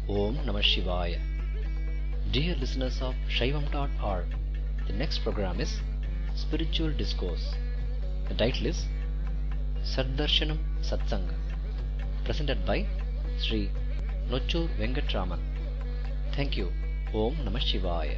Om Namah Shivaya. Dear listeners of Shaivam.org, the next program is Spiritual Discourse. The title is Saddarshanam Satsanga, presented by Sri Nochur Venkatraman. Thank you. Om Namah Shivaya.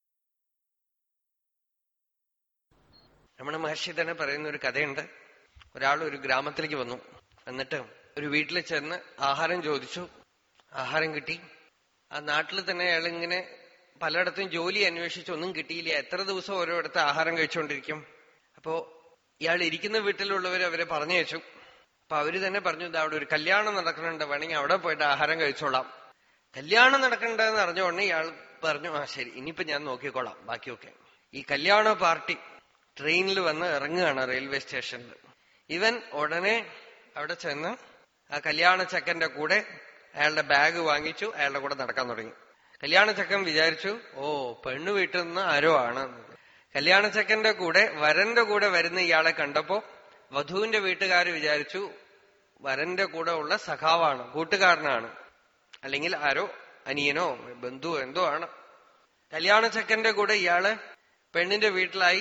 Ramana Maharshi തന്നെ പറയുന്ന ഒരു കഥയുണ്ട്. ഒരാൾ ഒരു ഗ്രാമത്തിലേക്ക് വന്നു. എന്നിട്ട് ഒരു വീട്ടിൽ ചെന്ന് ആഹാരം ചോദിച്ചു. ആഹാരം കിട്ടി. ആ നാട്ടിൽ തന്നെ അയാൾ ഇങ്ങനെ പലയിടത്തും ജോലി അന്വേഷിച്ച് ഒന്നും കിട്ടിയില്ല. എത്ര ദിവസം ഓരോരുത്തർ ആഹാരം കഴിച്ചുകൊണ്ടിരിക്കും. അപ്പോ ഇയാൾ ഇരിക്കുന്ന വീട്ടിലുള്ളവർ അവരെ പറഞ്ഞയച്ചു. അപ്പൊ അവര് തന്നെ പറഞ്ഞു, ഇതാ അവിടെ ഒരു കല്യാണം നടക്കുന്നുണ്ട്, വേണമെങ്കിൽ അവിടെ പോയിട്ട് ആഹാരം കഴിച്ചോളാം. കല്യാണം നടക്കണ്ടെന്ന് അറിഞ്ഞ ഉടനെ ഇയാൾ പറഞ്ഞു, ആ ശരി, ഇനിയിപ്പോ ഞാൻ നോക്കിക്കോളാം ബാക്കിയൊക്കെ. ഈ കല്യാണ പാർട്ടി ട്രെയിനിൽ വന്ന് ഇറങ്ങുകയാണ് റെയിൽവേ സ്റ്റേഷനിൽ. ഇവൻ ഉടനെ അവിടെ ചെന്ന് ആ കല്യാണ ചക്കന്റെ കൂടെ അയാളുടെ ബാഗ് വാങ്ങിച്ചു, അയാളുടെ കൂടെ നടക്കാൻ തുടങ്ങി. കല്യാണ ചക്കൻ വിചാരിച്ചു, ഓ പെണ്ണു വീട്ടിൽ നിന്ന് ആരോ ആണ്. കല്യാണ ചക്കന്റെ കൂടെ വരന്റെ കൂടെ വരുന്ന ഇയാളെ കണ്ടപ്പോ വധുവിന്റെ വീട്ടുകാര് വിചാരിച്ചു വരന്റെ കൂടെ ഉള്ള സഖാവാണ്, കൂട്ടുകാരനാണ്, അല്ലെങ്കിൽ ആരോ അനിയനോ ബന്ധു എന്തോ ആണ്. കല്യാണ ചക്കന്റെ കൂടെ ഇയാള് പെണ്ണിന്റെ വീട്ടിലായി.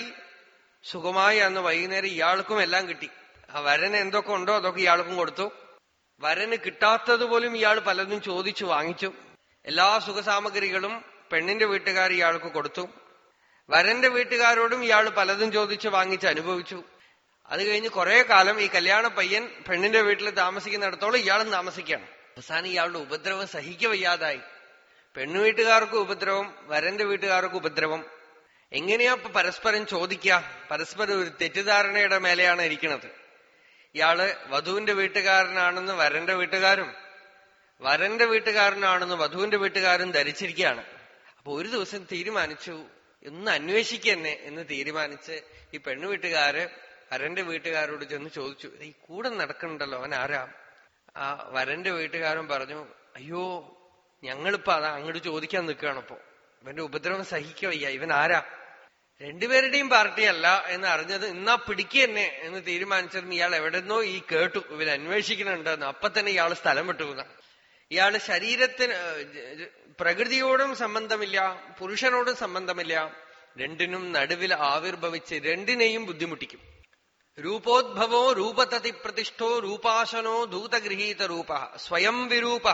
സുഖമായി അന്ന് വൈകുന്നേരം ഇയാൾക്കും എല്ലാം കിട്ടി. ആ വരന് എന്തൊക്കെ ഉണ്ടോ അതൊക്കെ ഇയാൾക്കും കൊടുത്തു. വരന് കിട്ടാത്തതുപോലും ഇയാൾ പലതും ചോദിച്ചു വാങ്ങിച്ചു. എല്ലാ സുഖസാമഗ്രികളും പെണ്ണിന്റെ വീട്ടുകാർ ഇയാൾക്ക് കൊടുത്തു. വരന്റെ വീട്ടുകാരോടും ഇയാൾ പലതും ചോദിച്ച് വാങ്ങിച്ച് അനുഭവിച്ചു. അത് കഴിഞ്ഞ് കുറെ കാലം ഈ കല്യാണ പയ്യൻ പെണ്ണിന്റെ വീട്ടിൽ താമസിക്കുന്നിടത്തോളം ഇയാളും താമസിക്കുകയാണ്. അവസാനം ഇയാളുടെ ഉപദ്രവം സഹിക്കവയ്യാതായി. പെണ്ണു വീട്ടുകാർക്കും ഉപദ്രവം, വരന്റെ വീട്ടുകാർക്കും ഉപദ്രവം. എങ്ങനെയാ ഇപ്പൊ പരസ്പരം ചോദിക്കുക? പരസ്പരം ഒരു തെറ്റിദ്ധാരണയുടെ മേലെയാണ് ഇരിക്കുന്നത്. ഇയാള് വധുവിന്റെ വീട്ടുകാരനാണെന്ന് വരന്റെ വീട്ടുകാരും വരന്റെ വീട്ടുകാരനാണെന്ന് വധുവിന്റെ വീട്ടുകാരും ധരിച്ചിരിക്കുകയാണ്. അപ്പൊ ഒരു ദിവസം തീരുമാനിച്ചു, ഒന്ന് അന്വേഷിക്കന്നെ എന്ന് തീരുമാനിച്ച് ഈ പെണ്ണു വീട്ടുകാര് വരന്റെ വീട്ടുകാരോട് ചെന്ന് ചോദിച്ചു, ഈ കൂടെ നടക്കണ്ടല്ലോ അവൻ ആരാ? ആ വരന്റെ വീട്ടുകാരൻ പറഞ്ഞു, അയ്യോ ഞങ്ങളിപ്പോ അതാ അങ്ങോട്ട് ചോദിക്കാൻ നിൽക്കുകയാണിപ്പോ, ഇവന്റെ ഉപദ്രവം സഹിക്കവയ്യ, ഇവൻ ആരാ? രണ്ടുപേരുടെയും പാർട്ടിയല്ല എന്ന് അറിഞ്ഞത് എന്നാ പിടിക്കന്നെ എന്ന് തീരുമാനിച്ചിരുന്നു. ഇയാൾ എവിടെന്നോ ഈ കേട്ടു ഇവർ അന്വേഷിക്കുന്നുണ്ടെന്ന്. അപ്പൊ തന്നെ ഇയാള് സ്ഥലം വിട്ടുപോകുന്ന. ഇയാള് ശരീരത്തിന് പ്രകൃതിയോടും സംബന്ധമില്ല, പുരുഷനോടും സംബന്ധമില്ല, രണ്ടിനും നടുവിൽ ആവിർഭവിച്ച് രണ്ടിനെയും ബുദ്ധിമുട്ടിക്കും. രൂപോദ്ഭവോ രൂപതതി പ്രതിഷ്ഠോ രൂപാശനോ ദൂതഗൃഹീത രൂപ സ്വയം വിരൂപ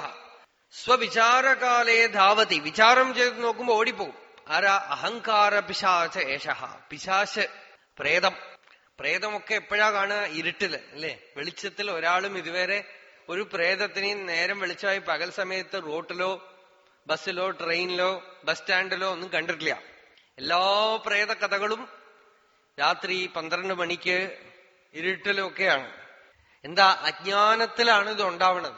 സ്വവിചാരകാലേ ധാവതി. വിചാരം ചെയ്ത് നോക്കുമ്പോ ഓടിപ്പോകും. ആരാ? അഹങ്കാര പിശാച ഏഷഃ. പിശാച്, പ്രേതം. പ്രേതമൊക്കെ എപ്പോഴാ കാണുക? ഇരുട്ടില് അല്ലെ? വെളിച്ചത്തിൽ ഒരാളും ഇതുവരെ ഒരു പ്രേതത്തിനെയും നേരം വെളിച്ചമായി പകൽ സമയത്ത് റോട്ടിലോ ബസ്സിലോ ട്രെയിനിലോ ബസ് സ്റ്റാൻഡിലോ ഒന്നും കണ്ടിട്ടില്ല. എല്ലാ പ്രേത കഥകളും രാത്രി 12 മണിക്ക് ഇരുട്ടിലൊക്കെയാണ്. എന്താ? അജ്ഞാനത്തിലാണ് ഇത് ഉണ്ടാവുന്നത്.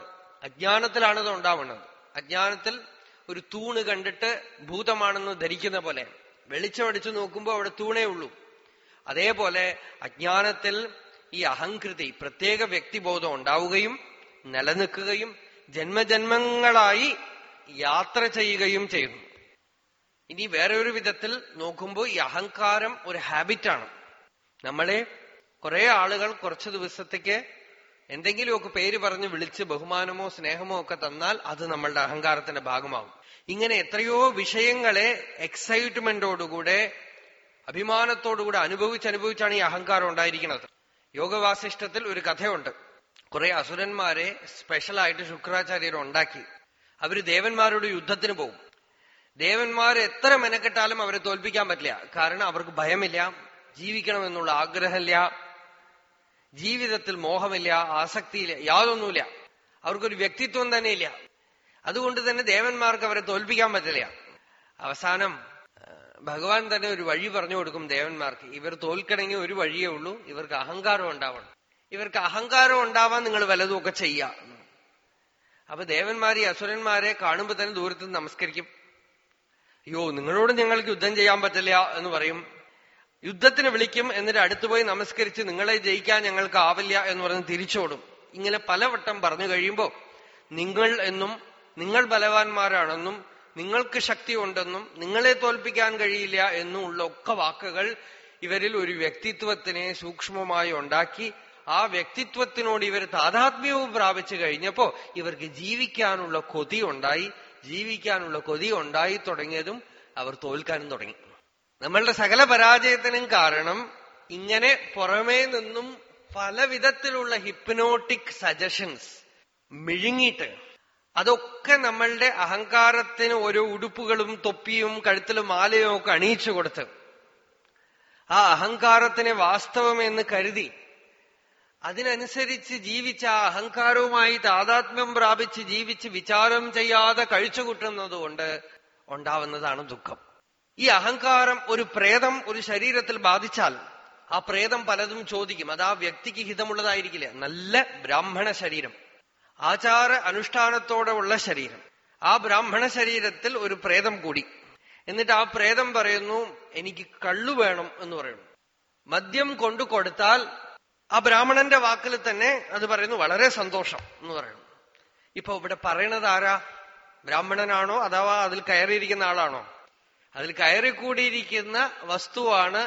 അജ്ഞാനത്തിൽ ഒരു തൂണ് കണ്ടിട്ട് ഭൂതമാണെന്ന് ധരിക്കുന്ന പോലെ വെളിച്ചമടിച്ചു നോക്കുമ്പോ അവിടെ തൂണേ ഉള്ളൂ. അതേപോലെ അജ്ഞാനത്തിൽ ഈ അഹങ്കൃതി, പ്രത്യേക വ്യക്തിബോധം ഉണ്ടാവുകയും നിലനിൽക്കുകയും ജന്മജന്മങ്ങളായി യാത്ര ചെയ്യുകയും ചെയ്യുന്നു. ഇനി വേറെ ഒരു വിധത്തിൽ നോക്കുമ്പോ ഈ അഹങ്കാരം ഒരു ഹാബിറ്റാണ്. നമ്മളെ കുറെ ആളുകൾ കുറച്ചു ദിവസത്തേക്ക് എന്തെങ്കിലുമൊക്കെ പേര് പറഞ്ഞ് വിളിച്ച് ബഹുമാനമോ സ്നേഹമോ ഒക്കെ തന്നാൽ അത് നമ്മളുടെ അഹങ്കാരത്തിന്റെ ഭാഗമാകും. ഇങ്ങനെ എത്രയോ വിഷയങ്ങളെ എക്സൈറ്റ്മെന്റോടുകൂടെ അഭിമാനത്തോടുകൂടെ അനുഭവിച്ചാണ് ഈ അഹങ്കാരം ഉണ്ടായിരിക്കുന്നത്. യോഗവാസിഷ്ഠത്തിൽ ഒരു കഥയുണ്ട്. കുറെ അസുരന്മാരെ സ്പെഷ്യലായിട്ട് ശുക്രാചാര്യർ ഉണ്ടാക്കി. അവര് ദേവന്മാരോട് യുദ്ധത്തിന് പോകും. ദേവന്മാർ എത്ര മെനക്കെട്ടാലും അവരെ തോൽപ്പിക്കാൻ പറ്റില്ല. കാരണം അവർക്ക് ഭയമില്ല, ജീവിക്കണമെന്നുള്ള ആഗ്രഹമില്ല, ജീവിതത്തിൽ മോഹമില്ല, ആസക്തിയില്ല, യാതൊന്നുമില്ല. അവർക്കൊരു വ്യക്തിത്വം തന്നെ ഇല്ല. അതുകൊണ്ട് തന്നെ ദേവന്മാർക്ക് അവരെ തോൽപ്പിക്കാൻ പറ്റില്ല. അവസാനം ഭഗവാൻ തന്നെ ഒരു വഴി പറഞ്ഞു കൊടുക്കും ദേവന്മാർക്ക്. ഇവർ തോൽക്കണമെങ്കിൽ ഒരു വഴിയേ ഉള്ളൂ, ഇവർക്ക് അഹങ്കാരം ഉണ്ടാവണം. ഇവർക്ക് അഹങ്കാരം ഉണ്ടാവാൻ നിങ്ങൾ വല്ലതുമൊക്കെ ചെയ്യാം. അപ്പൊ ദേവന്മാർ ഈ അസുരന്മാരെ കാണുമ്പോ തന്നെ ദൂരത്ത് നമസ്കരിക്കും. അയ്യോ നിങ്ങളോട് ഞങ്ങൾക്ക് യുദ്ധം ചെയ്യാൻ പറ്റില്ല എന്ന് പറയും. യുദ്ധത്തിന് വിളിക്കും. എന്നിട്ട് അടുത്തുപോയി നമസ്കരിച്ച് നിങ്ങളെ ജയിക്കാൻ ഞങ്ങൾക്ക് ആവില്ല എന്ന് പറഞ്ഞ് തിരിച്ചോടും. ഇങ്ങനെ പലവട്ടം പറഞ്ഞു കഴിയുമ്പോ നിങ്ങൾ എന്നും നിങ്ങൾ ബലവാന്മാരാണെന്നും നിങ്ങൾക്ക് ശക്തി ഉണ്ടെന്നും നിങ്ങളെ തോൽപ്പിക്കാൻ കഴിയില്ല എന്നും ഉള്ള ഒക്കെ വാക്കുകൾ ഇവരിൽ ഒരു വ്യക്തിത്വത്തിനെ സൂക്ഷ്മമായി ഉണ്ടാക്കി ആ വ്യക്തിത്വത്തിനോട് ഇവർ താതാത്മ്യവും പ്രാപിച്ചു കഴിഞ്ഞപ്പോ ഇവർക്ക് ജീവിക്കാനുള്ള കൊതി ഉണ്ടായി. ജീവിക്കാനുള്ള കൊതി ഉണ്ടായി തുടങ്ങിയതും അവർ തോൽക്കാനും തുടങ്ങി. നമ്മളുടെ സകല പരാജയത്തിനും കാരണം ഇങ്ങനെ പുറമേ നിന്നും പല വിധത്തിലുള്ള ഹിപ്നോട്ടിക് സജഷൻസ് മിഴുങ്ങിയിട്ട് അതൊക്കെ നമ്മളുടെ അഹങ്കാരത്തിന് ഓരോ ഉടുപ്പുകളും തൊപ്പിയും കഴുത്തിലും മാലയും ഒക്കെ അണിയിച്ചു കൊടുത്ത് ആ അഹങ്കാരത്തിനെ വാസ്തവമെന്ന് കരുതി അതിനനുസരിച്ച് ജീവിച്ച ആ അഹങ്കാരവുമായി താതാത്മ്യം പ്രാപിച്ച് ജീവിച്ച് വിചാരം ചെയ്യാതെ കഴിച്ചുകൂട്ടുന്നതുകൊണ്ട് ഉണ്ടാവുന്നതാണ് ദുഃഖം. ഈ അഹങ്കാരം ഒരു പ്രേതം ഒരു ശരീരത്തിൽ ബാധിച്ചാൽ ആ പ്രേതം പലതും ചോദിക്കും. അത് ആ വ്യക്തിക്ക് ഹിതമുള്ളതായിരിക്കില്ല. നല്ല ബ്രാഹ്മണ ശരീരം, ആചാര അനുഷ്ഠാനത്തോടെ ഉള്ള ശരീരം, ആ ബ്രാഹ്മണ ശരീരത്തിൽ ഒരു പ്രേതം കൂടി. എന്നിട്ട് ആ പ്രേതം പറയുന്നു എനിക്ക് കള്ളു വേണം എന്ന് പറയുന്നു. മദ്യം കൊണ്ടു കൊടുത്താൽ ആ ബ്രാഹ്മണന്റെ വാക്കിൽ തന്നെ അത് പറയുന്നു വളരെ സന്തോഷം എന്ന് പറയുന്നു. ഇപ്പൊ ഇവിടെ പറയണത് ആരാ? ബ്രാഹ്മണനാണോ അഥവാ അതിൽ കയറിയിരിക്കുന്ന ആളാണോ? അതിൽ കയറിക്കൂടിയിരിക്കുന്ന വസ്തുവാണ്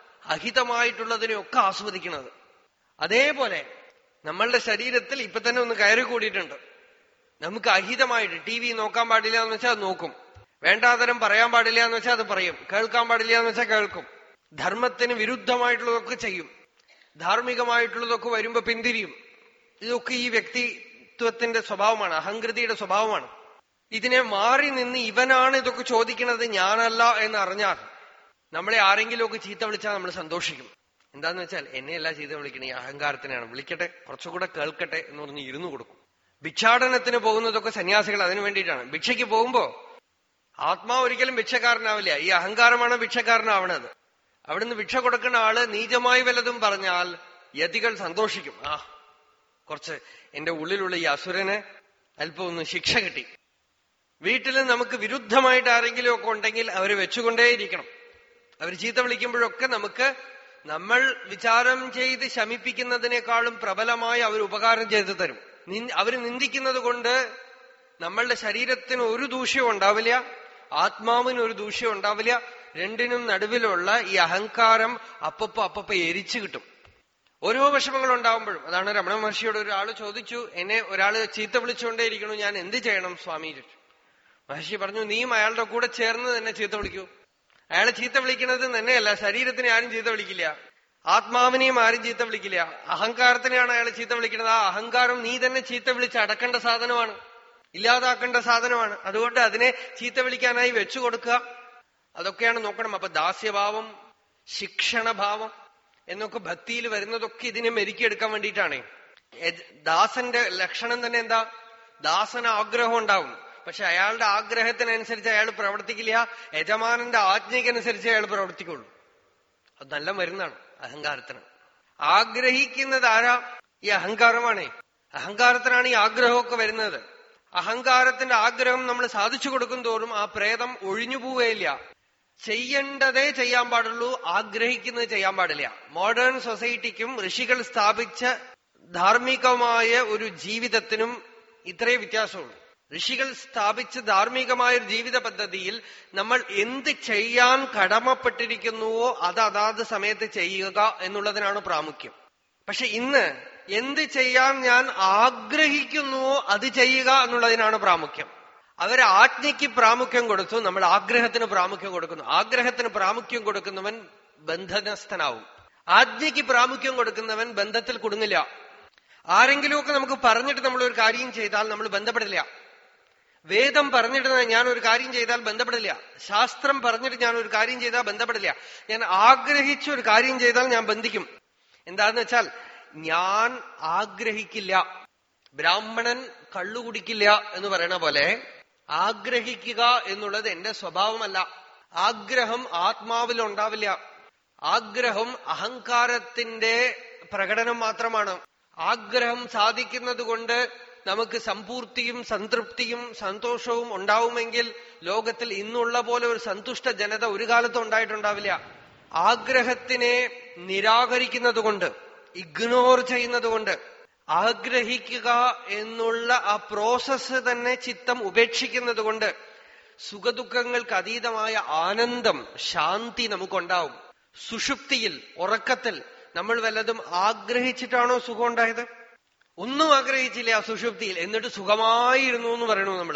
അഹിതമായിട്ടുള്ളതിനെയൊക്കെ ആസ്വദിക്കുന്നത്. അതേപോലെ നമ്മളുടെ ശരീരത്തിൽ ഇപ്പൊ തന്നെ ഒന്ന് കയറിക്കൂടിയിട്ടുണ്ട്. നമുക്ക് അഹിതമായിട്ട് ടി വി നോക്കാൻ പാടില്ല എന്ന് വെച്ചാൽ അത് നോക്കും, വേണ്ടാതരം പറയാൻ പാടില്ല എന്ന് വെച്ചാൽ അത് പറയും, കേൾക്കാൻ പാടില്ല എന്ന് വെച്ചാൽ കേൾക്കും, ധർമ്മത്തിന് വിരുദ്ധമായിട്ടുള്ളതൊക്കെ ചെയ്യും, ധാർമ്മികമായിട്ടുള്ളതൊക്കെ വരുമ്പോ പിന്തിരിയും. ഇതൊക്കെ ഈ വ്യക്തിത്വത്തിന്റെ സ്വഭാവമാണ്, അഹങ്കൃതിയുടെ സ്വഭാവമാണ്. ഇതിനെ മാറി നിന്ന് ഇവനാണ് ഇതൊക്കെ ചോദിക്കുന്നത് ഞാനല്ല എന്ന് അറിഞ്ഞാൽ നമ്മളെ ആരെങ്കിലുമൊക്കെ ചീത്ത വിളിച്ചാൽ നമ്മൾ സന്തോഷിക്കും. എന്താന്ന് വെച്ചാൽ എന്നെയല്ല ചീത്ത വിളിക്കണേ, ഈ അഹങ്കാരത്തിനാണ്, വിളിക്കട്ടെ, കുറച്ചുകൂടെ കേൾക്കട്ടെ എന്ന് പറഞ്ഞ് ഇരുന്നു കൊടുക്കും. ഭിക്ഷാടനത്തിന് പോകുന്നതൊക്കെ സന്യാസികൾ അതിനു വേണ്ടിയിട്ടാണ്. ഭിക്ഷയ്ക്ക് പോകുമ്പോ ആത്മാവ് ഒരിക്കലും ഭിക്ഷക്കാരനാവില്ല, ഈ അഹങ്കാരമാണ് ഭിക്ഷക്കാരനാവണത്. അവിടുന്ന് ഭിക്ഷ കൊടുക്കുന്ന ആള് നീചമായി വല്ലതും പറഞ്ഞാൽ യതികൾ സന്തോഷിക്കും. ആ കുറച്ച് എന്റെ ഉള്ളിലുള്ള ഈ അസുരന് അല്പം ഒന്ന് ശിക്ഷ കിട്ടി. വീട്ടിൽ നമുക്ക് വിരുദ്ധമായിട്ട് ആരെങ്കിലും ഒക്കെ ഉണ്ടെങ്കിൽ അവര് വെച്ചുകൊണ്ടേയിരിക്കണം. അവർ ചീത്ത വിളിക്കുമ്പോഴൊക്കെ നമുക്ക് നമ്മൾ വിചാരം ചെയ്ത് ശമിപ്പിക്കുന്നതിനേക്കാളും പ്രബലമായി അവർ ഉപകാരം ചെയ്തു തരും. അവര് നിന്ദിക്കുന്നത് കൊണ്ട് നമ്മളുടെ ശരീരത്തിന് ഒരു ദൂഷ്യവും ഉണ്ടാവില്ല, ആത്മാവിന് ഒരു ദൂഷ്യം ഉണ്ടാവില്ല. രണ്ടിനും നടുവിലുള്ള ഈ അഹങ്കാരം അപ്പപ്പോ എരിച്ചു കിട്ടും. ഓരോ വിഷമങ്ങൾ ഉണ്ടാവുമ്പോഴും. അതാണ് രമണ മഹർഷിയോട് ഒരാള് ചോദിച്ചു, എന്നെ ഒരാള് ചീത്ത വിളിച്ചുകൊണ്ടേയിരിക്കണു, ഞാൻ എന്ത് ചെയ്യണം സ്വാമി? മഹർഷി പറഞ്ഞു, നീയും അയാളുടെ കൂടെ ചേർന്ന് തന്നെ ചീത്ത വിളിക്കൂ. അയാളെ ചീത്ത വിളിക്കുന്നത് തന്നെയല്ല, ശരീരത്തിനെ ആരും ചീത്ത വിളിക്കില്ല, ആത്മാവിനെയും ആരും ചീത്ത വിളിക്കില്ല, അഹങ്കാരത്തിനെയാണ് അയാൾ ചീത്ത വിളിക്കുന്നത്. ആ അഹങ്കാരം നീ തന്നെ ചീത്ത വിളിച്ച് അടക്കേണ്ട സാധനമാണ്, ഇല്ലാതാക്കേണ്ട സാധനമാണ്. അതുകൊണ്ട് അതിനെ ചീത്ത വിളിക്കാനായി വെച്ചു കൊടുക്കുക. അതൊക്കെയാണ് നോക്കണം. അപ്പൊ ദാസ്യഭാവം, ശിക്ഷണഭാവം എന്നൊക്കെ ഭക്തിയിൽ വരുന്നതൊക്കെ ഇതിനെ മെരുക്കിയെടുക്കാൻ വേണ്ടിയിട്ടാണ്. ദാസന്റെ ലക്ഷണം തന്നെ എന്താ? ദാസന് ആഗ്രഹം ഉണ്ടാവും, പക്ഷെ അയാളുടെ ആഗ്രഹത്തിനനുസരിച്ച് അയാൾ പ്രവർത്തിക്കില്ല, യജമാനന്റെ ആജ്ഞയ്ക്കനുസരിച്ച് അയാൾ പ്രവർത്തിക്കുള്ളൂ. അത് നല്ല മരുന്നാണ് അഹങ്കാരത്തിന്. ആഗ്രഹിക്കുന്നത് ആരാ? ഈ അഹങ്കാരമാണ്. അഹങ്കാരത്തിനാണ് ഈ ആഗ്രഹമൊക്കെ വരുന്നത്. അഹങ്കാരത്തിന്റെ ആഗ്രഹം നമ്മൾ സാധിച്ചു കൊടുക്കും തോറും ആ പ്രേതം ഒഴിഞ്ഞു പോവുകയില്ല. ചെയ്യേണ്ടതേ ചെയ്യാൻ പാടുള്ളൂ, ആഗ്രഹിക്കുന്നത് ചെയ്യാൻ പാടില്ല. മോഡേൺ സൊസൈറ്റിക്കും ഋഷികൾ സ്ഥാപിച്ച ധാർമ്മികമായ ഒരു ജീവിതത്തിനും ഇത്രേ വ്യത്യാസമുള്ളൂ. ഋഷികൾ സ്ഥാപിച്ച ധാർമ്മികമായ ഒരു ജീവിത പദ്ധതിയിൽ നമ്മൾ എന്ത് ചെയ്യാൻ കടമപ്പെട്ടിരിക്കുന്നുവോ അത് അതാത് സമയത്ത് ചെയ്യുക എന്നുള്ളതിനാണ് പ്രാമുഖ്യം. പക്ഷെ ഇന്ന് എന്ത് ചെയ്യാൻ ഞാൻ ആഗ്രഹിക്കുന്നുവോ അത് ചെയ്യുക എന്നുള്ളതിനാണ് പ്രാമുഖ്യം. അവരെ ആജ്ഞയ്ക്ക് പ്രാമുഖ്യം കൊടുത്തു, നമ്മൾ ആഗ്രഹത്തിന് പ്രാമുഖ്യം കൊടുക്കുന്നു. ആഗ്രഹത്തിന് പ്രാമുഖ്യം കൊടുക്കുന്നവൻ ബന്ധനസ്ഥനാവും. ആജ്ഞയ്ക്ക് പ്രാമുഖ്യം കൊടുക്കുന്നവൻ ബന്ധത്തിൽ കുടുങ്ങില്ല. ആരെങ്കിലുമൊക്കെ നമുക്ക് പറഞ്ഞിട്ട് നമ്മൾ ഒരു കാര്യം ചെയ്താൽ നമ്മൾ ബന്ധപ്പെടില്ല. വേദം പറഞ്ഞിട്ട് ഞാൻ ഒരു കാര്യം ചെയ്താൽ ബന്ധപ്പെടില്ല. ശാസ്ത്രം പറഞ്ഞിട്ട് ഞാൻ ഒരു കാര്യം ചെയ്താൽ ബന്ധപ്പെടില്ല. ഞാൻ ആഗ്രഹിച്ച ഒരു കാര്യം ചെയ്താൽ ഞാൻ ബന്ധിക്കും. എന്താന്ന് വെച്ചാൽ ഞാൻ ആഗ്രഹിക്കില്ല. ബ്രാഹ്മണൻ കള്ളു കുടിക്കില്ല എന്ന് പറയണ പോലെ ആഗ്രഹിക്കുക എന്നുള്ളത് എന്റെ സ്വഭാവമല്ല. ആഗ്രഹം ആത്മാവിൽ ഉണ്ടാവില്ല. ആഗ്രഹം അഹങ്കാരത്തിന്റെ പ്രകടനം മാത്രമാണ്. ആഗ്രഹം സാധിക്കുന്നത് കൊണ്ട് നമുക്ക് സമ്പൂർത്തിയും സംതൃപ്തിയും സന്തോഷവും ഉണ്ടാവുമെങ്കിൽ ലോകത്തിൽ ഇന്നുള്ള പോലെ ഒരു സന്തുഷ്ട ജനത ഒരു കാലത്തും ഉണ്ടായിട്ടുണ്ടാവില്ല. ആഗ്രഹത്തിനെ നിരാകരിക്കുന്നത് കൊണ്ട്, ഇഗ്നോർ ചെയ്യുന്നത് കൊണ്ട്, ആഗ്രഹിക്കുക എന്നുള്ള ആ പ്രോസസ്സ് തന്നെ ചിത്തം ഉപേക്ഷിക്കുന്നത് കൊണ്ട് സുഖദുഃഖങ്ങൾക്ക് അതീതമായ ആനന്ദം, ശാന്തി നമുക്കുണ്ടാവും. സുഷുപ്തിയിൽ, ഉറക്കത്തിൽ നമ്മൾ വല്ലതും ആഗ്രഹിച്ചിട്ടാണോ സുഖം ഉണ്ടായത്? ഒന്നും ആഗ്രഹിച്ചില്ല സുഷുപ്തിയിൽ, എന്നിട്ട് സുഖമായിരുന്നു എന്ന് പറയണു നമ്മള്.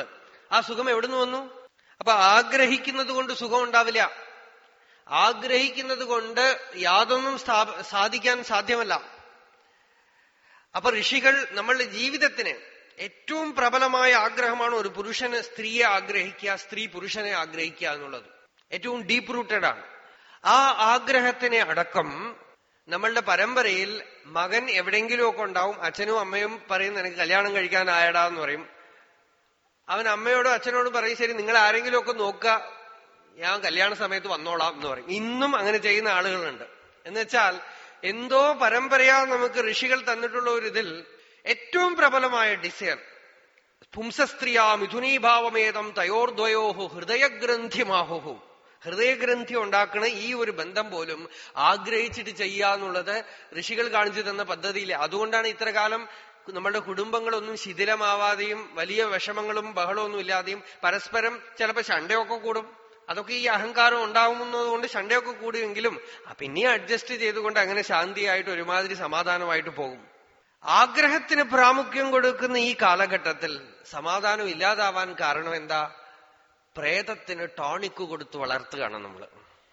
ആ സുഖം എവിടുന്ന് വന്നു? അപ്പൊ ആഗ്രഹിക്കുന്നത് കൊണ്ട് സുഖം ഉണ്ടാവില്ല. ആഗ്രഹിക്കുന്നത് കൊണ്ട് യാതൊന്നും സാധിക്കാൻ സാധ്യമല്ല. അപ്പൊ ഋഷികൾ നമ്മളുടെ ജീവിതത്തിന് ഏറ്റവും പ്രബലമായ ആഗ്രഹമാണ് ഒരു പുരുഷന് സ്ത്രീയെ ആഗ്രഹിക്കുക, സ്ത്രീ പുരുഷനെ ആഗ്രഹിക്കുക എന്നുള്ളത്. ഏറ്റവും ഡീപ്പ് റൂട്ടഡ് ആണ്. ആ ആഗ്രഹത്തിനെ അടക്കം നമ്മളുടെ പരമ്പരയിൽ മകൻ എവിടെയെങ്കിലുമൊക്കെ ഉണ്ടാവും. അച്ഛനും അമ്മയും പറയും നിനക്ക് കല്യാണം കഴിക്കാനായടാ എന്ന് പറയും. അവൻ അമ്മയോടും അച്ഛനോടും പറയും ശരി നിങ്ങൾ ആരെങ്കിലുമൊക്കെ നോക്കുക, ഞാൻ കല്യാണ സമയത്ത് വന്നോളാം എന്ന് പറയും. ഇന്നും അങ്ങനെ ചെയ്യുന്ന ആളുകളുണ്ട്. എന്നുവെച്ചാൽ എന്തോ പരമ്പരയാ നമുക്ക് ഋഷികൾ തന്നിട്ടുള്ള ഒരു ഇതിൽ ഏറ്റവും പ്രബലമായ ഡിസയർ പുംസസ്ത്രീയാ മിഥുനീഭാവമേതം തയോർദ്വയോഹു ഹൃദയഗ്രന്ഥിമാഹുഹു. ഹൃദയഗ്രന്ഥി ഉണ്ടാക്കണ ഈ ഒരു ബന്ധം പോലും ആഗ്രഹിച്ചിട്ട് ചെയ്യാന്നുള്ളത് ഋഷികൾ കാണിച്ചു തന്ന പദ്ധതിയില്ല. അതുകൊണ്ടാണ് ഇത്ര കാലം നമ്മളുടെ കുടുംബങ്ങളൊന്നും ശിഥിലമാവാതെയും വലിയ വിഷമങ്ങളും ബഹളമൊന്നും ഇല്ലാതെയും പരസ്പരം ചിലപ്പോ ശണ്ടയൊക്കെ കൂടും. അതൊക്കെ ഈ അഹങ്കാരം ഉണ്ടാവുന്നതുകൊണ്ട് ശണ്ടയൊക്കെ കൂടുമെങ്കിലും പിന്നെ അഡ്ജസ്റ്റ് ചെയ്തുകൊണ്ട് അങ്ങനെ ശാന്തിയായിട്ട് ഒരുമാതിരി സമാധാനമായിട്ട് പോകും. ആഗ്രഹത്തിന് പ്രാമുഖ്യം കൊടുക്കുന്ന ഈ കാലഘട്ടത്തിൽ സമാധാനം ഇല്ലാതാവാൻ കാരണം എന്താ? പ്രേതത്തിന് ടോണിക്ക് കൊടുത്ത് വളർത്തുകയാണ് നമ്മള്.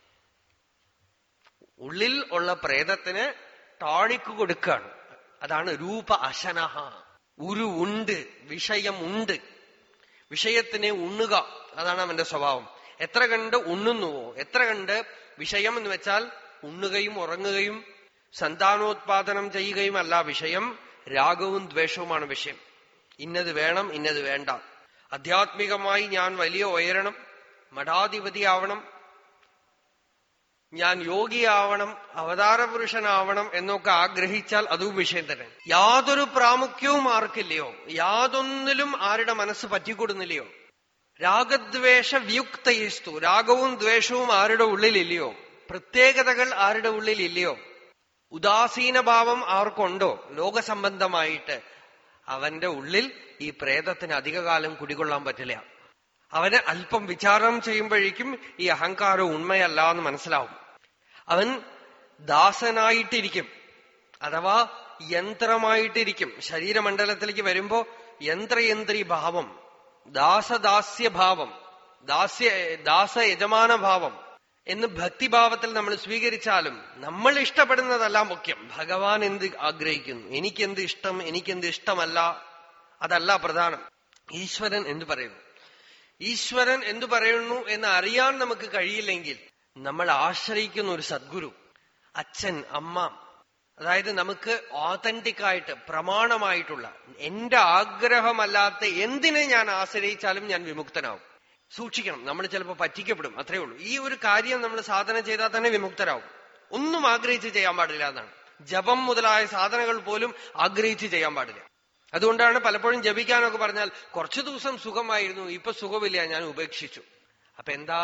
ഉള്ളിൽ ഉള്ള പ്രേതത്തിന് ടോണിക്ക് കൊടുക്കുകയാണ്. അതാണ് രൂപ അശനഹ. ഉണ്ട്, വിഷയം ഉണ്ട്, വിഷയത്തിനെ ഉണ്ണുക, അതാണ് അവന്റെ സ്വഭാവം. എത്ര കണ്ട് ഉണ്ണുന്നുവോ, എത്ര കണ്ട് വിഷയം എന്ന് വെച്ചാൽ ഉണ്ണുകയും ഉറങ്ങുകയും സന്താനോത്പാദനം ചെയ്യുകയും അല്ല വിഷയം. രാഗവും ദ്വേഷവുമാണ് വിഷയം. ഇന്നത് വേണം, ഇന്നത് വേണ്ട. ആധ്യാത്മികമായി ഞാൻ വലിയ ഉയരണം, മഠാധിപതിയാവണം, ഞാൻ യോഗിയാവണം, അവതാര പുരുഷനാവണം എന്നൊക്കെ ആഗ്രഹിച്ചാൽ അതും വിഷയം തന്നെ. യാതൊരു പ്രാമുഖ്യവും ആർക്കില്ലയോ, യാതൊന്നിലും ആരുടെ മനസ്സ് പറ്റിക്കൊടുന്നില്ലയോ. രാഗദ്വേഷ വിയുക്തയിസ്തു, രാഗവും ദ്വേഷവും ആരുടെ ഉള്ളിലില്ലയോ, പ്രത്യേകതകൾ ആരുടെ ഉള്ളിലില്ലയോ, ഉദാസീനഭാവം ആർക്കുണ്ടോ ലോകസംബന്ധമായിട്ട്, അവന്റെ ഉള്ളിൽ ഈ പ്രേതത്തിന് അധികകാലം കുടികൊള്ളാൻ പറ്റില്ല. അവന് അല്പം വിചാരം ചെയ്യുമ്പോഴേക്കും ഈ അഹങ്കാരം ഉണ്മയല്ല എന്ന് മനസ്സിലാവും. അവൻ ദാസനായിട്ടിരിക്കും, അഥവാ യന്ത്രമായിട്ടിരിക്കും. ശരീരമണ്ഡലത്തിലേക്ക് വരുമ്പോ യന്ത്രയന്ത്രി ഭാവം, ദാസദാസ്യഭാവം, ദാസയജമാനഭാവം എന്ന് ഭക്തിഭാവത്തിൽ നമ്മൾ സ്വീകരിച്ചാലും നമ്മൾ ഇഷ്ടപ്പെടുന്നതല്ല മുഖ്യം. ഭഗവാൻ എന്ത് ആഗ്രഹിക്കുന്നു, എനിക്കെന്ത് ഇഷ്ടം, എനിക്കെന്ത് ഇഷ്ടമല്ല, അതല്ല പ്രധാനം. ഈശ്വരൻ എന്തു പറയുന്നു, ഈശ്വരൻ എന്തു പറയുന്നു എന്ന് അറിയാൻ നമുക്ക് കഴിയില്ലെങ്കിൽ നമ്മൾ ആശ്രയിക്കുന്ന ഒരു സദ്ഗുരു, അച്ഛൻ, അമ്മ, അതായത് നമുക്ക് ഓതന്റിക് ആയിട്ട് പ്രമാണമായിട്ടുള്ള, എന്റെ ആഗ്രഹമല്ലാത്ത എന്തിനെ ഞാൻ ആശ്രയിച്ചാലും ഞാൻ വിമുക്തനാവും. സൂക്ഷിക്കണം, നമ്മൾ ചിലപ്പോൾ പറ്റിക്കപ്പെടും, അത്രയേ ഉള്ളൂ. ഈ ഒരു കാര്യം നമ്മൾ സാധന ചെയ്താൽ തന്നെ വിമുക്തരാവും. ഒന്നും ആഗ്രഹിച്ച് ചെയ്യാൻ പാടില്ല എന്നാണ്. ജപം മുതലായ സാധനകൾ പോലും ആഗ്രഹിച്ച് ചെയ്യാൻ പാടില്ല. അതുകൊണ്ടാണ് പലപ്പോഴും ജപിക്കാനൊക്കെ പറഞ്ഞാൽ കുറച്ചു ദിവസം സുഖമായിരുന്നു, ഇപ്പൊ സുഖമില്ല, ഞാൻ ഉപേക്ഷിച്ചു. അപ്പൊ എന്താ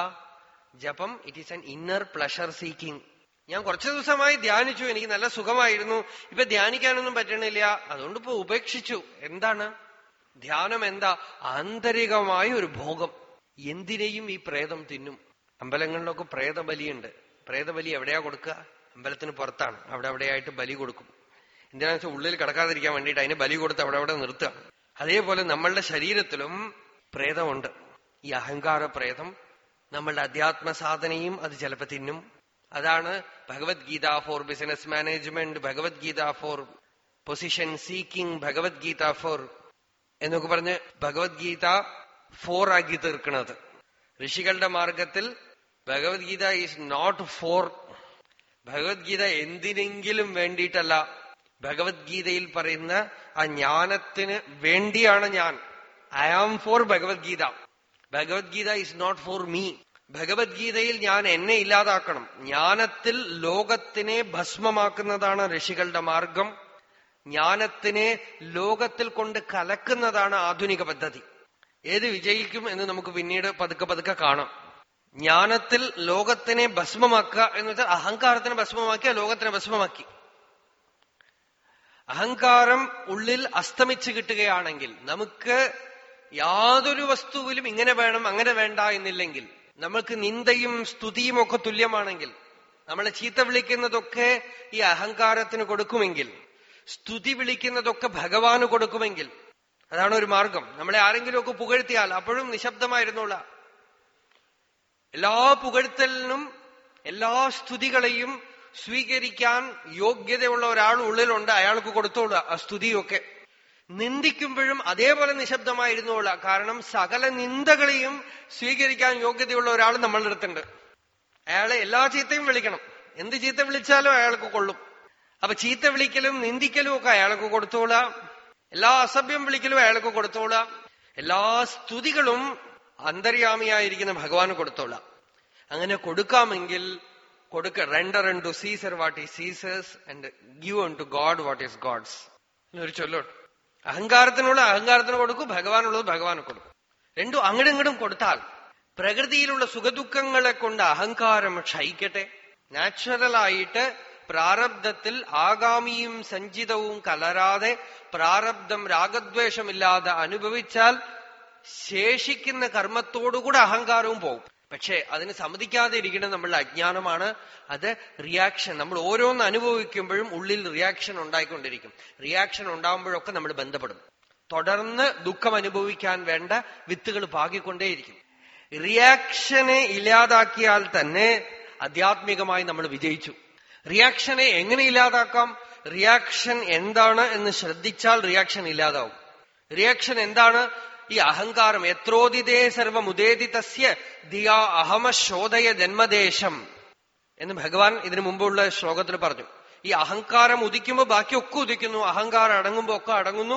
ജപം? It is an inner pleasure seeking. ഞാൻ കുറച്ചു ദിവസമായി ധ്യാനിച്ചു, എനിക്ക് നല്ല സുഖമായിരുന്നു, ഇപ്പൊ ധ്യാനിക്കാനൊന്നും പറ്റണില്ല, അതുകൊണ്ട് ഇപ്പൊ ഉപേക്ഷിച്ചു. എന്താണ് ധ്യാനം? എന്താ? ആന്തരികമായ ഒരു ഭോഗം. എന്തിനേയും ഈ പ്രേതം തിന്നും. അമ്പലങ്ങളിലൊക്കെ പ്രേതബലിയുണ്ട്. പ്രേതബലി എവിടെയാ കൊടുക്കുക? അമ്പലത്തിന് പുറത്താണ്. അവിടെയായിട്ട് ബലി കൊടുക്കും. എന്തിനാന്ന് വെച്ചാൽ ഉള്ളിൽ കിടക്കാതിരിക്കാൻ വേണ്ടിയിട്ട് അതിന് ബലി കൊടുത്ത് അവിടെ നിർത്തുക. അതേപോലെ നമ്മളുടെ ശരീരത്തിലും പ്രേതമുണ്ട്. ഈ അഹങ്കാര പ്രേതം നമ്മളുടെ അധ്യാത്മ സാധനയും അത് ചിലപ്പോ തിന്നും. അതാണ് Bhagavad Gita for business management, Bhagavad Gita for position seeking, Bhagavad Gita for എന്നൊക്കെ പറഞ്ഞ് ഭഗവത്ഗീത 4 ആക്കി തീർക്കുന്നത്. ഋഷികളുടെ മാർഗത്തിൽ ഭഗവത്ഗീത ഈസ് നോട്ട് 4. ഭഗവത്ഗീത എന്തിനെങ്കിലും വേണ്ടിയിട്ടല്ല. ഭഗവത്ഗീതയിൽ പറയുന്ന ആ ജ്ഞാനത്തിന് വേണ്ടിയാണ് ഞാൻ. I am for Bhagavad Gita. Bhagavad Gita is not for me. ഭഗവത്ഗീതയിൽ ഞാൻ എന്നെ ഇല്ലാതാക്കണം. ജ്ഞാനത്തിൽ ലോകത്തിനെ ഭസ്മമാക്കുന്നതാണ് ഋഷികളുടെ മാർഗം. ജ്ഞാനത്തിനെ ലോകത്തിൽ കൊണ്ട് കലക്കുന്നതാണ് ആധുനിക പദ്ധതി. ഏത് വിജയിക്കും എന്ന് നമുക്ക് പിന്നീട് പതുക്കെ കാണാം. ജ്ഞാനത്തിൽ ലോകത്തിനെ ഭസ്മമാക്കുക എന്ന് വെച്ചാൽ അഹങ്കാരത്തിനെ ഭസ്മമാക്കിയ ലോകത്തിനെ ഭസ്മമാക്കി. അഹങ്കാരം ഉള്ളിൽ അസ്തമിച്ച് കിട്ടുകയാണെങ്കിൽ, നമുക്ക് യാതൊരു വസ്തുവിലും ഇങ്ങനെ വേണം അങ്ങനെ വേണ്ട എന്നില്ലെങ്കിൽ, നമ്മൾക്ക് നിന്ദയും സ്തുതിയും ഒക്കെ തുല്യമാണെങ്കിൽ, നമ്മളെ ചീത്ത വിളിക്കുന്നതൊക്കെ ഈ അഹങ്കാരത്തിന് കൊടുക്കുമെങ്കിൽ, സ്തുതി വിളിക്കുന്നതൊക്കെ ഭഗവാന് കൊടുക്കുമെങ്കിൽ, അതാണ് ഒരു മാർഗം. നമ്മളെ ആരെങ്കിലുമൊക്കെ പുകഴ്ത്തിയാൽ അപ്പോഴും നിശബ്ദമായിരുന്നോളാം. എല്ലാ പുകഴ്ത്തലിനും എല്ലാ സ്തുതികളെയും സ്വീകരിക്കാൻ യോഗ്യതയുള്ള ഒരാൾ ഉള്ളിലുണ്ട്, അയാൾക്ക് കൊടുത്തോളുക ആ സ്തുതിയൊക്കെ. നിന്ദിക്കുമ്പോഴും അതേപോലെ നിശബ്ദമായിരുന്നോളാം. കാരണം സകല നിന്ദകളെയും സ്വീകരിക്കാൻ യോഗ്യതയുള്ള ഒരാൾ നമ്മളുടെ അടുത്തുണ്ട്. അയാളെ എല്ലാ ചീത്തയും വിളിക്കണം. എന്ത് ചീത്ത വിളിച്ചാലും അയാൾക്ക് കൊള്ളും. അപ്പൊ ചീത്ത വിളിക്കലും നിന്ദിക്കലും ഒക്കെ അയാൾക്ക് കൊടുത്തോളാം. എല്ലാ അസഭ്യം വിളിക്കലും അയാൾക്ക് കൊടുത്തോളാം. എല്ലാ സ്തുതികളും അന്തര്യാമിയായിരിക്കുന്ന ഭഗവാന് കൊടുത്തോളാം. അങ്ങനെ കൊടുക്കാമെങ്കിൽ render unto Caesar what is Caesar's and give unto God what is God's എന്നൊരു ചൊല്ലോട്ട്. അഹങ്കാരത്തിനുള്ള അഹങ്കാരത്തിന് കൊടുക്കും, ഭഗവാനുള്ളത് ഭഗവാന് കൊടുക്കും. രണ്ടും അങ്ങടും ഇങ്ങടും കൊടുത്താൽ പ്രകൃതിയിലുള്ള സുഖദുഃഖങ്ങളെ കൊണ്ട് അഹങ്കാരം ക്ഷയിക്കട്ടെ. നാച്ചുറലായിട്ട് പ്രാരബ്ധത്തിൽ ആഗാമിയും സഞ്ചിതവും കലരാതെ പ്രാരബ്ധം രാഗദ്വേഷമില്ലാതെ അനുഭവിച്ചാൽ ശേഷിക്കുന്ന കർമ്മത്തോടുകൂടെ അഹങ്കാരവും പോകും. പക്ഷെ അതിന് സമ്മതിക്കാതെ ഇരിക്കുന്നത് നമ്മളുടെ അജ്ഞാനമാണ്. അത് റിയാക്ഷൻ, നമ്മൾ ഓരോന്ന് അനുഭവിക്കുമ്പോഴും ഉള്ളിൽ റിയാക്ഷൻ ഉണ്ടായിക്കൊണ്ടിരിക്കും. റിയാക്ഷൻ ഉണ്ടാകുമ്പോഴൊക്കെ നമ്മൾ ബന്ധപ്പെടും. തുടർന്ന് ദുഃഖം അനുഭവിക്കാൻ വേണ്ട വിത്തുകൾ പാകിക്കൊണ്ടേയിരിക്കും. റിയാക്ഷനെ ഇല്ലാതാക്കിയാൽ തന്നെ ആധ്യാത്മികമായി നമ്മൾ വിജയിച്ചു. റിയാക്ഷനെ എങ്ങനെ ഇല്ലാതാക്കാം? റിയാക്ഷൻ എന്താണ് എന്ന് ശ്രദ്ധിച്ചാൽ റിയാക്ഷൻ ഇല്ലാതാവും. റിയാക്ഷൻ എന്താണ്? ഈ അഹങ്കാരം. എത്രോദിതേ സർവമുദേതി തസ്യ ദിയാ അഹമശോധയ ജന്മദേശം എന്ന് ഭഗവാൻ ഇതിനു മുമ്പുള്ള ശ്ലോകത്തിൽ പറഞ്ഞു. ഈ അഹങ്കാരം ഉദിക്കുമ്പോ ബാക്കിയൊക്കെ ഉദിക്കുന്നു, അഹങ്കാരം അടങ്ങുമ്പോ ഒക്കെ അടങ്ങുന്നു.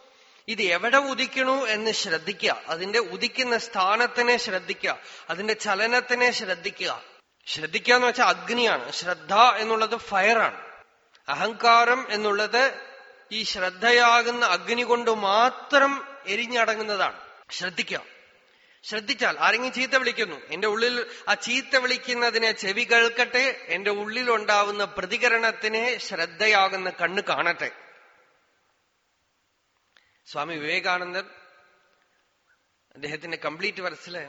ഇത് എവിടെ ഉദിക്കണു എന്ന് ശ്രദ്ധിക്കുക. അതിന്റെ ഉദിക്കുന്ന സ്ഥാനത്തിനെ ശ്രദ്ധിക്കുക, അതിന്റെ ചലനത്തിനെ ശ്രദ്ധിക്കുക. ശ്രദ്ധിക്കുക എന്ന് വെച്ചാൽ അഗ്നിയാണ്. ശ്രദ്ധ എന്നുള്ളത് ഫയറാണ്. അഹങ്കാരം എന്നുള്ളത് ഈ ശ്രദ്ധയാകുന്ന അഗ്നി കൊണ്ട് മാത്രം എരിഞ്ഞടങ്ങുന്നതാണ്. ശ്രദ്ധിക്കുക. ശ്രദ്ധിച്ചാൽ ആരെങ്കിലും ചീത്ത വിളിക്കുന്നു, എന്റെ ഉള്ളിൽ ആ ചീത്ത വിളിക്കുന്നതിനെ ചെവി കേൾക്കട്ടെ, എന്റെ ഉള്ളിലുണ്ടാവുന്ന പ്രതികരണത്തിനെ ശ്രദ്ധയാകുന്ന കണ്ണ് കാണട്ടെ. സ്വാമി വിവേകാനന്ദൻ അദ്ദേഹത്തിന്റെ കംപ്ലീറ്റ് വർക്സില്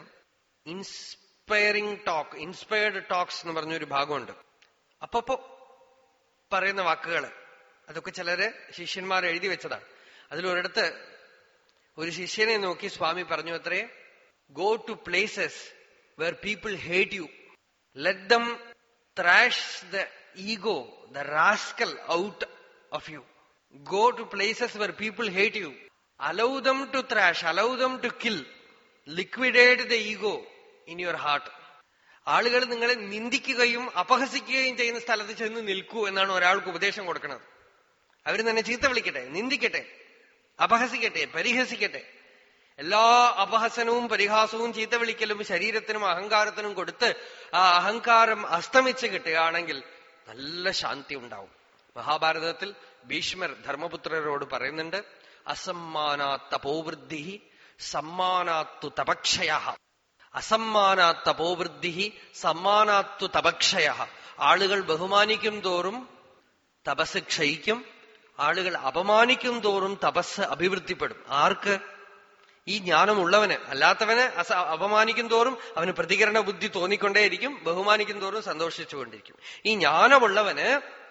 ഇൻസ്പയർഡ് ടോക്സ് എന്ന് പറഞ്ഞൊരു ഭാഗമുണ്ട്. അപ്പപ്പോ പറയുന്ന വാക്കുകള് അതൊക്കെ ചിലര് ശിഷ്യന്മാർ എഴുതി വെച്ചതാണ്. അതിലൊരിടത്ത് ഒരു ശിഷ്യനെ നോക്കി സ്വാമി പറഞ്ഞു അത്രേ, go to places where people hate you, let them thrash the ego, the rascal out of you. Go to places where people hate you, allow them to thrash, allow them to kill, liquidate the ego in your heart. ആളുകൾ നിങ്ങളെ നിന്ദിക്കുകയും അപഹസിക്കുകയും ചെയ്യുന്ന സ്ഥലത്ത് ചെന്ന് നിൽക്കൂ എന്നാണ് ഒരാൾക്ക് ഉപദേശം കൊടുക്കുന്നത്. അവർ തന്നെ ചീത്ത വിളിക്കട്ടെ, നിന്ദിക്കട്ടെ, അപഹസിക്കട്ടെ, പരിഹസിക്കട്ടെ. എല്ലാ അപഹസനവും പരിഹാസവും ചീത്ത വിളിക്കലും ശരീരത്തിനും അഹങ്കാരത്തിനും കൊടുത്ത് ആ അഹങ്കാരം അസ്തമിച്ച് കിട്ടുകയാണെങ്കിൽ നല്ല ശാന്തി ഉണ്ടാവും. മഹാഭാരതത്തിൽ ഭീഷ്മർ ധർമ്മപുത്രരോട് പറയുന്നുണ്ട്, അസമ്മാനാത് തപോവൃദ്ധി സമ്മാനാത്തു തപക്ഷയ. അസമ്മാനാത് തപോവൃദ്ധി സമ്മാനാത്തു തപക്ഷയ. ആളുകൾ ബഹുമാനിക്കും തോറും തപസ് ക്ഷയിക്കും, ആളുകൾ അപമാനിക്കും തോറും തപസ് അഭിവൃദ്ധിപ്പെടും. ആർക്ക്? ഈ ജ്ഞാനമുള്ളവന്. അല്ലാത്തവന് അപമാനിക്കും തോറും അവന് പ്രതികരണ ബുദ്ധി തോന്നിക്കൊണ്ടേയിരിക്കും, ബഹുമാനിക്കും തോറും സന്തോഷിച്ചുകൊണ്ടിരിക്കും. ഈ ജ്ഞാനമുള്ളവന്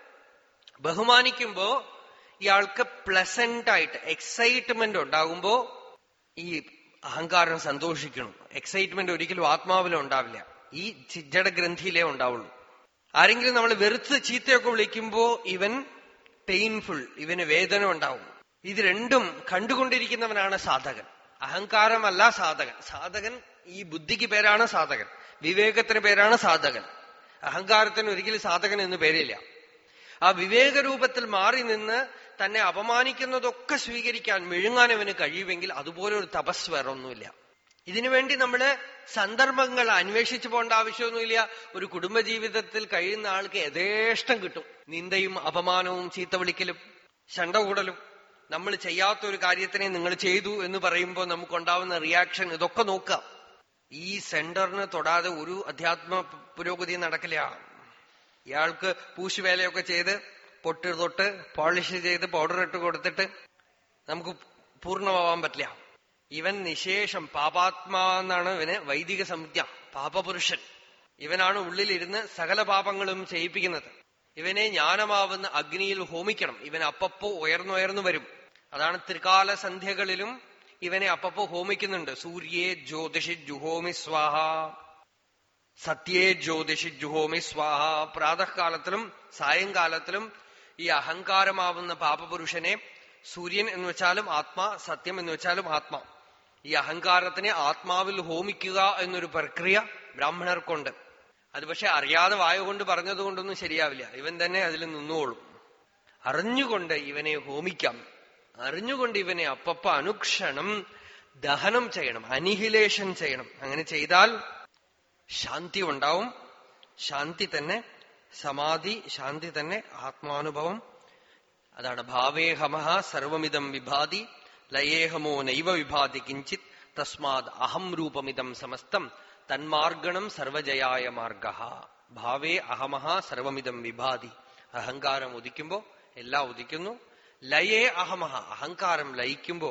ബഹുമാനിക്കുമ്പോ ഇയാൾക്ക് പ്ലസന്റ് ആയിട്ട് എക്സൈറ്റ്മെന്റ് ഉണ്ടാകുമ്പോ ഈ അഹങ്കാരം സന്തോഷിക്കണം. എക്സൈറ്റ്മെന്റ് ഒരിക്കലും ആത്മാവിലും ഉണ്ടാവില്ല, ഈ ജഡഗ്രന്ഥിയിലേ ഉണ്ടാവുള്ളൂ. ആരെങ്കിലും നമ്മൾ വെറുത്ത് ചീത്തയൊക്കെ വിളിക്കുമ്പോ ഇവൻ പെയിൻഫുൾ, ഇവന് വേദന ഉണ്ടാവും. ഇത് രണ്ടും കണ്ടുകൊണ്ടിരിക്കുന്നവനാണ് സാധകൻ. അഹങ്കാരമല്ല സാധകൻ. സാധകൻ ഈ ബുദ്ധിക്ക് പേരാണ് സാധകൻ, വിവേകത്തിന് പേരാണ് സാധകൻ. അഹങ്കാരത്തിന് ഒരിക്കലും സാധകൻ എന്ന് പേരില്ല. ആ വിവേകരൂപത്തിൽ മാറി നിന്ന് തന്നെ അപമാനിക്കുന്നതൊക്കെ സ്വീകരിക്കാൻ മെഴുങ്ങാൻ അവന് കഴിയുമെങ്കിൽ അതുപോലെ ഒരു തപസ് വേറൊന്നുമില്ല. ഇതിനുവേണ്ടി നമ്മള് സന്ദർഭങ്ങൾ അന്വേഷിച്ചു പോകേണ്ട ആവശ്യമൊന്നുമില്ല. ഒരു കുടുംബജീവിതത്തിൽ കഴിയുന്ന ആൾക്ക് യഥേഷ്ടം കിട്ടും. നിന്ദയും അപമാനവും ചീത്ത വിളിക്കലും ശണ്ട കൂടലും. നമ്മൾ ചെയ്യാത്ത ഒരു കാര്യത്തിനെ നിങ്ങൾ ചെയ്തു എന്ന് പറയുമ്പോൾ നമുക്കുണ്ടാവുന്ന റിയാക്ഷൻ, ഇതൊക്കെ നോക്കാം. ഈ സെന്ററിന് തൊടാതെ ഒരു അധ്യാത്മ പുരോഗതി നടക്കില്ല. ഇയാൾക്ക് പൂശുവേലയൊക്കെ ചെയ്ത് പൊട്ട് തൊട്ട് പോളിഷ് ചെയ്ത് പൗഡർ ഇട്ട് കൊടുത്തിട്ട് നമുക്ക് പൂർണ്ണമാവാൻ പറ്റില്ല. ഇവൻ നിശേഷം പാപാത്മാ എന്നാണ് ഇവന് വൈദിക സംജ്ഞ. പാപപുരുഷൻ ഇവനാണ്. ഉള്ളിലിരുന്ന് സകല പാപങ്ങളും ചെയ്യിപ്പിക്കുന്നത്. ഇവനെ ജ്ഞാനമാവുന്ന അഗ്നിയിൽ ഹോമിക്കണം. ഇവൻ അപ്പപ്പോ ഉയർന്നുയർന്നു വരും. അതാണ് ത്രികാല സന്ധ്യകളിലും ഇവനെ അപ്പപ്പോ ഹോമിക്കുന്നുണ്ട്. സൂര്യേ ജ്യോതിഷി ജുഹോമി സ്വാഹ, സത്യേ ജ്യോതിഷി ജുഹോമി സ്വാഹ. പ്രാതഃകാലത്തിലും സായങ്കാലത്തിലും ഈ അഹങ്കാരമാവുന്ന പാപപുരുഷനെ, സൂര്യൻ എന്ന് വെച്ചാലും ആത്മാ, സത്യം എന്ന് വെച്ചാലും ആത്മാ, ഈ അഹങ്കാരത്തിനെ ആത്മാവിൽ ഹോമിക്കുക എന്നൊരു പ്രക്രിയ ബ്രാഹ്മണർക്കുണ്ട്. അത് പക്ഷെ അറിയാതെ വായ കൊണ്ട് പറഞ്ഞതുകൊണ്ടൊന്നും ശരിയാവില്ല. ഇവൻ തന്നെ അതിൽ നിന്നോളും. അറിഞ്ഞുകൊണ്ട് ഇവനെ ഹോമിക്കാം. അറിഞ്ഞുകൊണ്ട് ഇവനെ അപ്പപ്പ അനുക്ഷണം ദഹനം ചെയ്യണം, അനിഹിലേഷൻ ചെയ്യണം. അങ്ങനെ ചെയ്താൽ ശാന്തി ഉണ്ടാവും. ശാന്തി തന്നെ സമാധി, ശാന്തി തന്നെ ആത്മാനുഭവം. അതാണ് ഭാവേഹമഹ സർവമിതം വിഭാതി ലയേഹമോ നൈവ വിഭാതി കിഞ്ചിത് തസ്മാത് അഹം രൂപമിതം സമസ്തം തന്മാർഗണം സർവജയായ മാർഗ. ഭാവേ അഹമഹ സർവമിതം വിഭാതി. അഹങ്കാരം ഉദിക്കുമ്പോ എല്ലാം ഉദിക്കുന്നു. ലയേ അഹമഹ, അഹങ്കാരം ലയിക്കുമ്പോ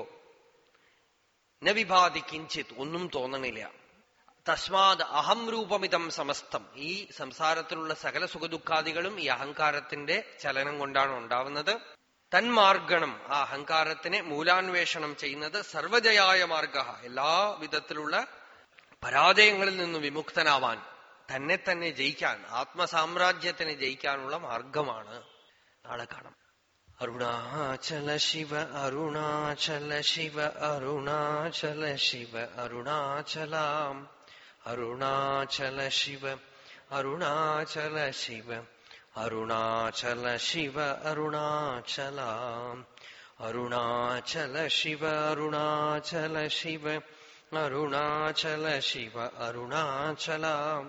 ന വിഭാതി കിഞ്ചിത്, ഒന്നും തോന്നണില്ല. തസ്മാത് അഹം രൂപമിതം സമസ്തം, ഈ സംസാരത്തിലുള്ള സകല സുഖദുഃഖാദികളും ഈ അഹങ്കാരത്തിന്റെ ചലനം കൊണ്ടാണ് ഉണ്ടാവുന്നത്. തന്മാർഗണം, ആ അഹങ്കാരത്തിനെ മൂലാന്വേഷണം ചെയ്യുന്നത് സർവജയായ മാർഗ, എല്ലാ വിധത്തിലുള്ള പരാജയങ്ങളിൽ നിന്ന് വിമുക്തനാവാൻ, തന്നെ തന്നെ ജയിക്കാൻ, ആത്മസാമ്രാജ്യത്തിനെ ജയിക്കാനുള്ള മാർഗമാണ്. നാളെ കാണാം. അരുണാചല ശിവ അരുണാചല ശിവ അരുണാചല ശിവ അരുണാചലാം അരുണാചല ശിവ അരുണാചല ശിവ അരുണാചല ശിവ അരുണാചലാം അരുണാചല ശിവ അരുണാചല ശിവ അരുണാചല ശിവ അരുണാചലാം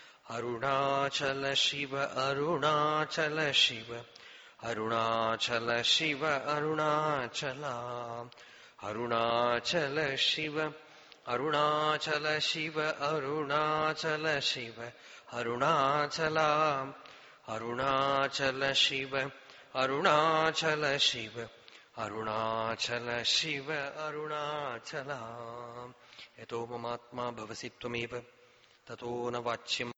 അരുണാചല ശിവ അരുണാചല ശിവ അരുണാചല ശിവ അരുണാചലാം അരുണാചല ശിവ അരുണാചല ശിവ അരുണാചല ശിവ അരുണാചലാം അരുണാചല ശിവ അരുണാചല ശിവ അരുണാചല ശിവ അരുണാചലാം. യതോ മമാത്മാ ഭവസി ത്വമേവ തതോ ന വാച്യം